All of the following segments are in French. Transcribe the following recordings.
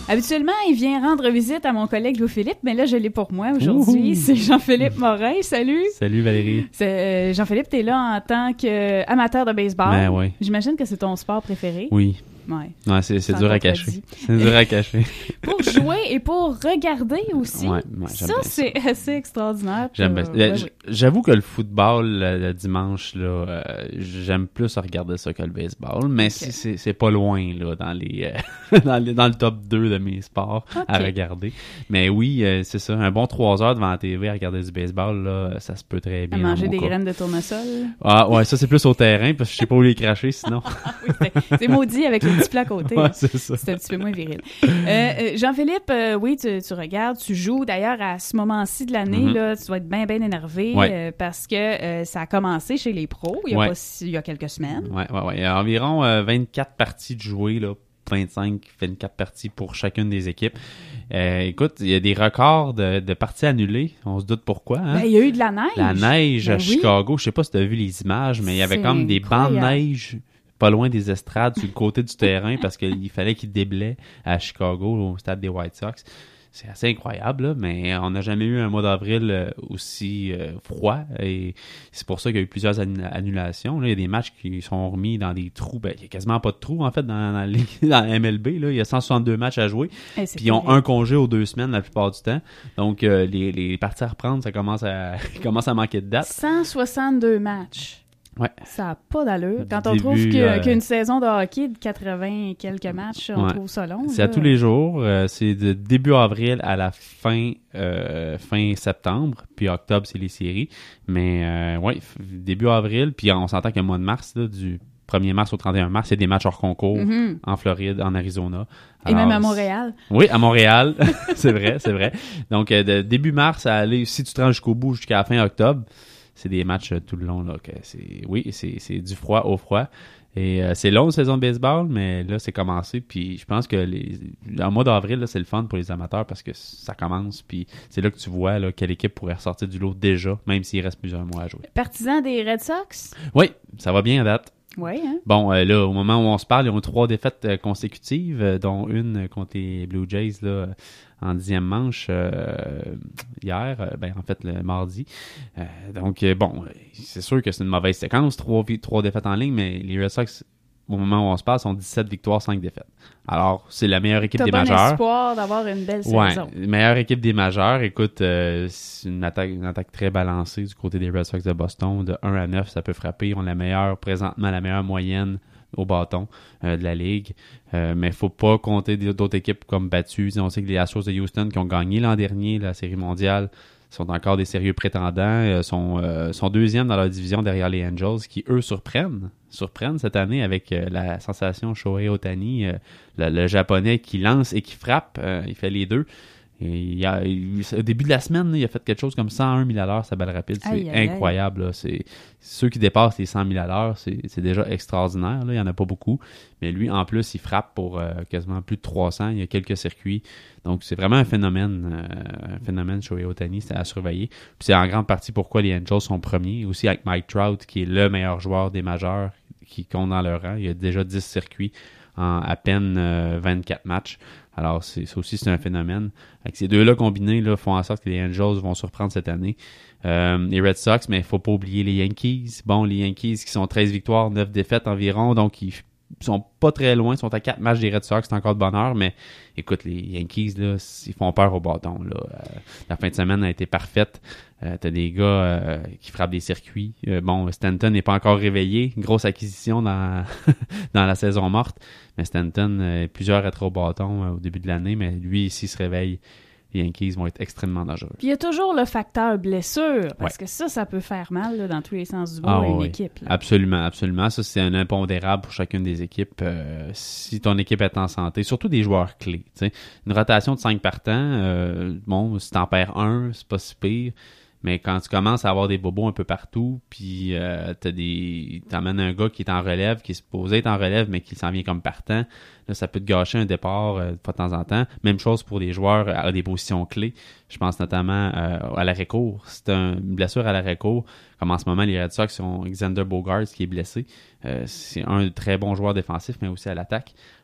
Habituellement, il vient rendre visite à mon collègue Louis-Philippe, mais là, je l'ai pour moi aujourd'hui. C'est Jean-Philippe Morin. Salut! Salut Valérie! Jean-Philippe, t'es là en tant qu'amateur de baseball. Ben oui. J'imagine que c'est ton sport préféré. Oui. Ouais, c'est dur à cacher. C'est dur à cacher. Pour jouer et pour regarder aussi. Ouais, ça, c'est assez extraordinaire. J'aime bien. J'avoue que le football, le dimanche, là, j'aime plus regarder ça que le baseball, mais c'est pas loin là, dans le top 2 de mes sports à regarder. Mais oui, c'est ça. Un bon 3 heures devant la TV à regarder du baseball, là, ça se peut très bien. À manger des graines de tournesol. Ah ouais, ça c'est plus au terrain, parce que je sais pas où les cracher sinon. Oui, c'est maudit avec le petit plat à côté. Ouais, c'est ça. C'est un petit peu moins viril. Jean-Philippe, oui, tu regardes, tu joues. D'ailleurs, à ce moment-ci de l'année, là, tu dois être bien énervé parce que ça a commencé chez les pros il y a quelques semaines. Oui. Il y a environ 24 parties de jouer, là. 24 parties pour chacune des équipes. Écoute, il y a des records de parties annulées. On se doute pourquoi. Hein? Ben, il y a eu de la neige. La neige à Chicago. Je sais pas si tu as vu les images, mais il y avait comme des bancs de neige pas loin des estrades sur le côté du terrain parce qu'il fallait qu'ils déblaient à Chicago, au stade des White Sox. C'est assez incroyable, là, mais on n'a jamais eu un mois d'avril aussi froid et c'est pour ça qu'il y a eu plusieurs annulations. Là, il y a des matchs qui sont remis dans des trous. Ben, il n'y a quasiment pas de trous, en fait, dans la MLB. Là. Il y a 162 matchs à jouer. Puis ils ont un congé aux 2 semaines la plupart du temps. Donc, les parties à reprendre, ça commence à manquer de date. 162 matchs. Ouais. Ça n'a pas d'allure. Quand on trouve qu'une saison de hockey de 80 et quelques matchs, on trouve ça long. C'est à tous les jours. C'est de début avril à la fin septembre. Puis octobre, c'est les séries. Mais début avril. Puis on s'entend que le mois de mars, là, du 1er mars au 31 mars, il y a des matchs hors concours en Floride, en Arizona. Alors, et même à Montréal. Oui, à Montréal. c'est vrai. Donc, de début mars à aller, si tu te rends jusqu'au bout, jusqu'à la fin octobre, c'est des matchs tout le long. Là, c'est du froid au froid. Et c'est long, la saison de baseball, mais là, c'est commencé. Puis je pense que le mois d'avril, là, c'est le fun pour les amateurs parce que ça commence. Puis c'est là que tu vois là, quelle équipe pourrait ressortir du lot déjà, même s'il reste plusieurs mois à jouer. Partisan des Red Sox? Oui, ça va bien à date. Oui, hein? Bon, là, au moment où on se parle, ils ont 3 défaites consécutives, dont une contre les Blue Jays là, en 10e manche hier, en fait le mardi. Donc, c'est sûr que c'est une mauvaise séquence, 3 défaites en ligne, mais les Red Sox, au moment où on se parle, sont 17 victoires, 5 défaites. Alors, c'est la meilleure équipe des majeurs. T'as bon espoir d'avoir une belle saison. Ouais, meilleure équipe des majeurs. Écoute, c'est une attaque très balancée du côté des Red Sox de Boston. De 1 à 9, ça peut frapper. Ils ont présentement la meilleure moyenne au bâton de la Ligue. Mais il faut pas compter d'autres équipes comme battues. On sait que les Astros de Houston qui ont gagné l'an dernier la Série mondiale sont encore des sérieux prétendants, sont deuxièmes dans leur division derrière les Angels qui, eux, surprennent cette année avec la sensation Shohei Ohtani, le japonais qui lance et qui frappe. Il fait les deux. Et au début de la semaine, il a fait quelque chose comme 101 000 à l'heure, sa balle rapide. C'est incroyable. Là. C'est ceux qui dépassent les 100 000 à l'heure, c'est déjà extraordinaire. Là. Il n'y en a pas beaucoup. Mais lui, en plus, il frappe pour quasiment plus de 300. Il y a quelques circuits. Donc, c'est vraiment un phénomène Shohei Ohtani, c'est à surveiller. Puis c'est en grande partie pourquoi les Angels sont premiers. Aussi avec Mike Trout, qui est le meilleur joueur des majeurs, qui compte dans leur rang. Il y a déjà 10 circuits en à peine 24 matchs. Alors, ça aussi, c'est un phénomène. Avec ces deux-là combinés, là, font en sorte que les Angels vont surprendre cette année. Les Red Sox, mais il ne faut pas oublier les Yankees. Bon, les Yankees qui sont 13 victoires, 9 défaites environ, donc ils sont pas très loin, ils sont à 4 matchs des Red Sox, c'est encore de bonheur, mais écoute, les Yankees, là, ils font peur au bâton. Là. La fin de semaine a été parfaite. T'as des gars qui frappent des circuits. Stanton n'est pas encore réveillé. Grosse acquisition dans la saison morte. Mais Stanton, plusieurs rétro au bâton au début de l'année, mais lui, s'il se réveille, les Yankees vont être extrêmement dangereux. Puis il y a toujours le facteur blessure, parce que ça peut faire mal là, dans tous les sens du mot à une équipe. Là. Absolument. Ça, c'est un impondérable pour chacune des équipes. Si ton équipe est en santé, surtout des joueurs clés. T'sais. Une rotation de 5 partants, si t'en perds un, c'est pas si pire. Mais quand tu commences à avoir des bobos un peu partout, puis t'amènes un gars qui est en relève, qui est supposé être en relève, mais qui s'en vient comme partant, là, ça peut te gâcher un départ de temps en temps. Même chose pour des joueurs à des positions clés. Je pense notamment à l'arrêt-court. C'est une blessure à l'arrêt-court. Comme en ce moment, les Red Sox ont Xander Bogaerts qui est blessé. C'est un très bon joueur défensif, mais aussi à l'attaque.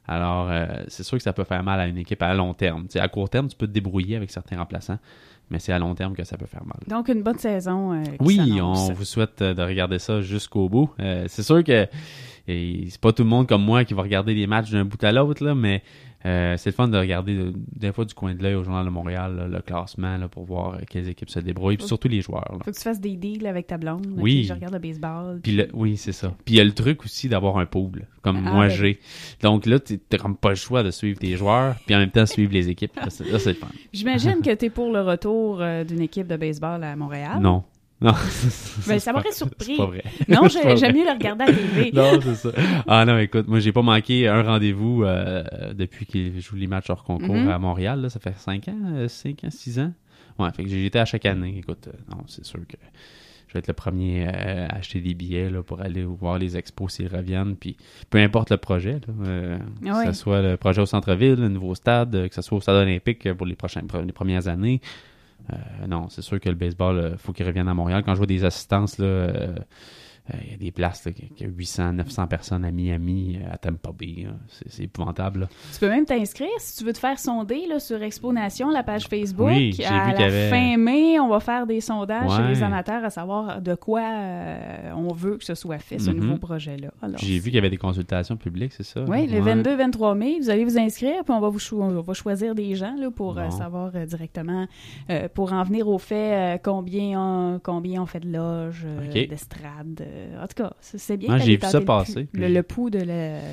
Alors, c'est sûr que ça peut faire mal à une équipe à long terme. T'sais, à court terme, tu peux te débrouiller avec certains remplaçants, mais c'est à long terme que ça peut faire mal. Donc, une bonne saison. Oui, on vous souhaite de regarder ça jusqu'au bout. C'est sûr que c'est pas tout le monde comme moi qui va regarder les matchs d'un bout à l'autre, là, mais c'est le fun de regarder des fois du coin de l'œil au Journal de Montréal là, le classement là, pour voir quelles équipes se débrouillent, puis surtout les joueurs. Là. Faut que tu fasses des deals avec ta blonde. Oui. Je regarde le baseball. Puis oui, c'est ça. Puis il y a le truc aussi d'avoir un pool, comme moi j'ai. Donc là, t'as comme pas le choix de suivre tes joueurs, puis en même temps suivre les équipes. Là, c'est le fun. J'imagine que t'es pour le retour d'une équipe de baseball à Montréal. Non. Non. Ben, ça m'aurait surpris. C'est pas vrai. Non, j'aime mieux le regarder à la TV. Non, c'est ça. Ah non, écoute, moi, j'ai pas manqué un rendez-vous depuis qu'il joue les matchs hors concours à Montréal. Là, ça fait 5 ans, 6 ans. Ouais, fait que j'ai été à chaque année. Écoute, non, c'est sûr que je vais être le premier à acheter des billets là, pour aller voir les expos s'ils reviennent. Puis peu importe le projet, là, que ce soit le projet au centre-ville, le nouveau stade, que ce soit au stade olympique pour les premières années. Non, c'est sûr que le baseball, faut qu'il revienne à Montréal. Quand je vois des assistances, là, il y a des places, là, qui a 800, 900 personnes à Miami, à Tampa Bay. C'est épouvantable. Là. Tu peux même t'inscrire si tu veux te faire sonder là, sur Expo Nation, la page Facebook. Oui, j'ai vu qu'il y avait... fin mai, on va faire des sondages chez les amateurs à savoir de quoi on veut que ce soit fait, ce nouveau projet-là. Alors, j'ai vu qu'il y avait des consultations publiques, c'est ça? Oui, le 22-23 mai, vous allez vous inscrire, puis on va choisir des gens là, pour savoir directement, pour en venir au fait combien on fait de loges, d'estrades. En tout cas, c'est bien. J'ai vu ça passer. Le pouls de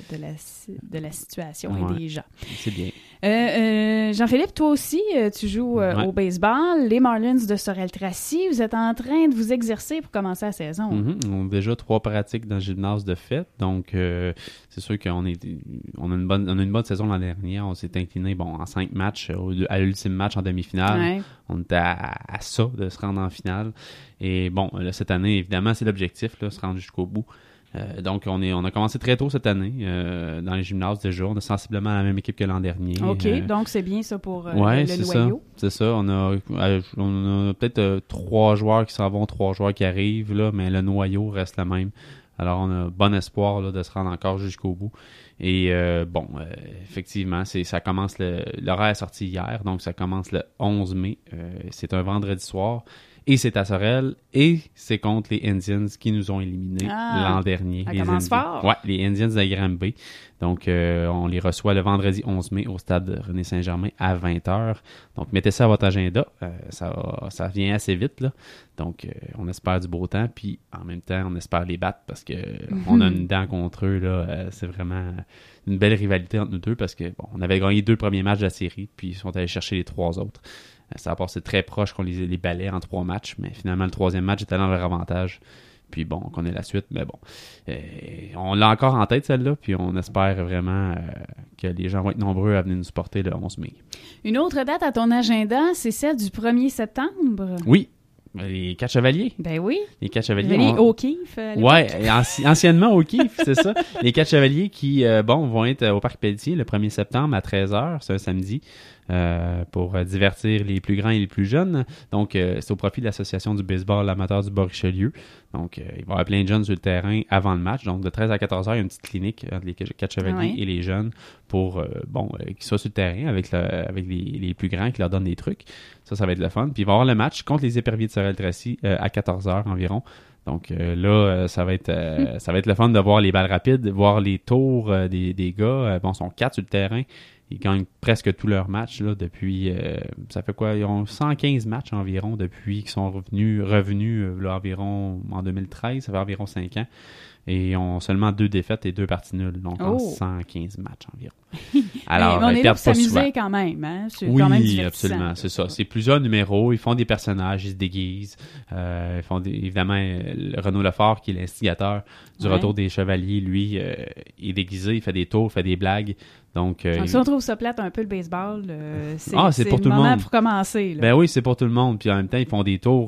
la situation et des gens. C'est bien. Jean-Philippe, toi aussi, tu joues au baseball. Les Marlins de Sorel-Tracy, vous êtes en train de vous exercer pour commencer la saison. On a déjà 3 pratiques dans le gymnase de fête. Donc, c'est sûr qu'on a une bonne saison l'an dernier. On s'est incliné en 5 matchs à l'ultime match en demi-finale. Ouais. On était à ça de se rendre en finale. Et bon, là, cette année, évidemment, c'est l'objectif, là, se rendre jusqu'au bout. Donc, on a commencé très tôt cette année dans les gymnases déjà. On a sensiblement la même équipe que l'an dernier. OK, donc c'est bien ça pour le noyau. C'est ça. On a peut-être 3 joueurs qui s'en vont, 3 joueurs qui arrivent, là, mais le noyau reste le même. Alors, on a bon espoir là, de se rendre encore jusqu'au bout. Et effectivement, ça commence l'horaire est sorti hier, donc ça commence le 11 mai. C'est un vendredi soir. Et c'est à Sorel, et c'est contre les Indians qui nous ont éliminés l'an dernier. Ça commence fort. Oui, les Indians de Granby. Donc, on les reçoit le vendredi 11 mai au stade René Saint-Germain à 20h. Donc, mettez ça à votre agenda. Ça vient assez vite, là. Donc, on espère du beau temps, puis en même temps, on espère les battre parce que on a une dent contre eux, là. C'est vraiment une belle rivalité entre nous deux parce que, on avait gagné 2 premiers matchs de la série, puis ils sont allés chercher les 3 autres. Ça a passé très proche qu'on les balait en 3 matchs, mais finalement, le 3e match était dans leur avantage. Puis bon, on connaît la suite, mais bon. On l'a encore en tête, celle-là, puis on espère vraiment que les gens vont être nombreux à venir nous supporter le 11 mai. Une autre date à ton agenda, c'est celle du 1er septembre. Oui. Les 4 chevaliers. Ben oui. Les 4 chevaliers. O'Keeffe. Oui, anciennement O'Keeffe, c'est ça. Les 4 chevaliers qui, vont être au Parc Pelletier le 1er septembre à 13h, c'est un samedi. Pour divertir les plus grands et les plus jeunes. Donc, c'est au profit de l'Association du baseball amateur du Bas-Richelieu. Donc, il va y avoir plein de jeunes sur le terrain avant le match. Donc, de 13 à 14h, il y a une petite clinique entre les 4 chevaliers et les jeunes pour, qu'ils soient sur le terrain avec les plus grands qui leur donnent des trucs. Ça va être le fun. Puis, il va y avoir le match contre les Éperviers de Sorel-Tracy à 14h environ. Donc là, ça va être le fun de voir les balles rapides, de voir les tours des gars. Ils sont 4 sur le terrain. Ils gagnent presque tous leurs matchs là, depuis... ça fait quoi? Ils ont 115 matchs environ depuis qu'ils sont revenus là, environ en 2013. Ça fait environ 5 ans. Et ils ont seulement 2 défaites et 2 parties nulles. Donc, en 115 matchs environ. Alors, on est là pour s'amuser quand même. Hein? C'est quand même divertissant. Absolument. C'est ça. C'est plusieurs numéros. Ils font des personnages. Ils se déguisent. Ils font évidemment, Renaud Lefort, qui est l'instigateur du retour des chevaliers, lui, il est déguisé. Il fait des tours, il fait des blagues. Donc, si on trouve ça plate un peu le baseball, c'est pour tout le moment monde. Pour commencer. Là. Ben oui, c'est pour tout le monde. Puis en même temps, ils font des tours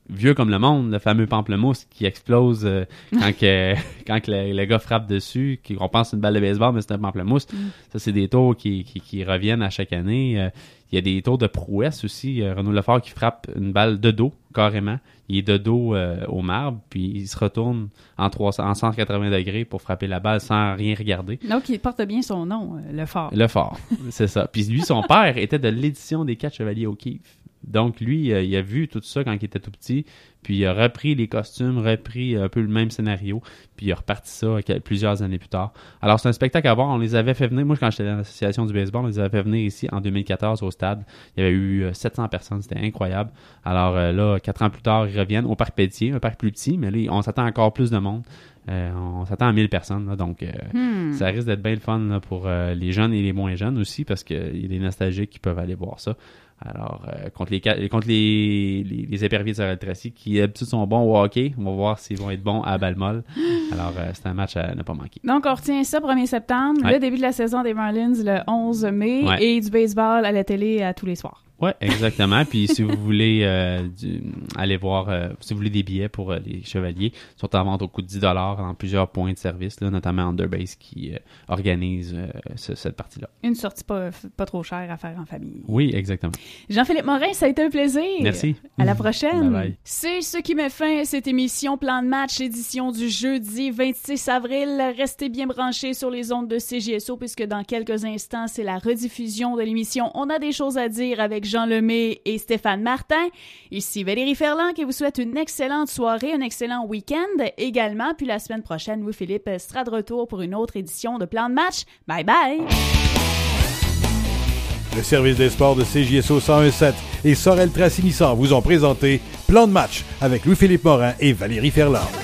vieux comme le monde, le fameux pamplemousse qui explose quand le gars frappe dessus, qu'on pense c'est une balle de baseball, mais c'est un pamplemousse. Ça, c'est des tours qui reviennent à chaque année. Il y a des tours de prouesse aussi. Renaud Lefort qui frappe une balle de dos, carrément. Il est de dos au marbre, puis il se retourne en 180 degrés pour frapper la balle sans rien regarder. Donc, il porte bien son nom, Lefort. Lefort, c'est ça. Puis lui, son père était de l'édition des 4 Chevaliers O'Keefe. Donc, lui, il a vu tout ça quand il était tout petit, puis il a repris les costumes, repris un peu le même scénario, puis il a reparti ça plusieurs années plus tard. Alors, c'est un spectacle à voir. On les avait fait venir, moi, quand j'étais dans l'association du baseball, on les avait fait venir ici en 2014 au stade. Il y avait eu 700 personnes, c'était incroyable. Alors là, 4 ans plus tard, ils reviennent au Parc Pelletier, un parc plus petit, mais là, on s'attend encore plus de monde. On s'attend à 1000 personnes, là, donc ça risque d'être bien le fun là, pour les jeunes et les moins jeunes aussi, parce qu'il y a des nostalgiques qui peuvent aller voir ça. Alors, contre les éperviers de Sorel-Tracy, qui d'habitude sont bons au hockey, on va voir s'ils vont être bons à balle molle. Alors, c'est un match à ne pas manquer. Donc, on retient ça 1er septembre, le début de la saison des Marlins le 11 mai, et du baseball à la télé à tous les soirs. Oui, exactement. Puis si vous voulez aller voir, si vous voulez des billets pour les Chevaliers, ils sont en vente au coût de $10 dans plusieurs points de service, là, notamment Underbase qui organise cette partie-là. Une sortie pas trop chère à faire en famille. Oui, exactement. Jean-Philippe Morin, ça a été un plaisir. Merci. À la prochaine. Bye bye. C'est ce qui met fin à cette émission Plan de match, édition du jeudi 26 avril. Restez bien branchés sur les ondes de CJSO puisque dans quelques instants, c'est la rediffusion de l'émission On a des choses à dire avec Jean Lemay et Stéphane Martin. Ici Valérie Ferland qui vous souhaite une excellente soirée, un excellent week-end également. Puis la semaine prochaine, Louis-Philippe sera de retour pour une autre édition de Plan de match. Bye bye! Le service des sports de CJSO 101.7 et Sorel-Tracy-Nissan vous ont présenté Plan de match avec Louis-Philippe Morin et Valérie Ferland.